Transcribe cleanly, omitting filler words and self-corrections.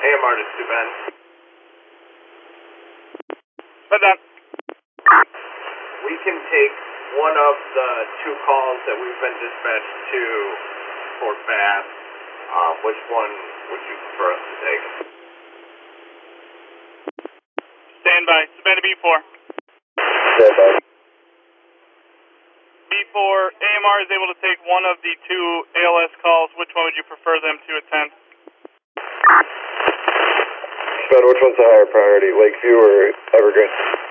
AMR to Ben. Put that. We can take one of the two calls that we've been dispatched to Fort Bath. Which one would you prefer us to take? Stand by. Savannah B4. Stand by. B4, AMR is able to take one of the two ALS calls. Which one would you prefer them to attend? Ben, which one's the higher priority, Lakeview or Evergreen?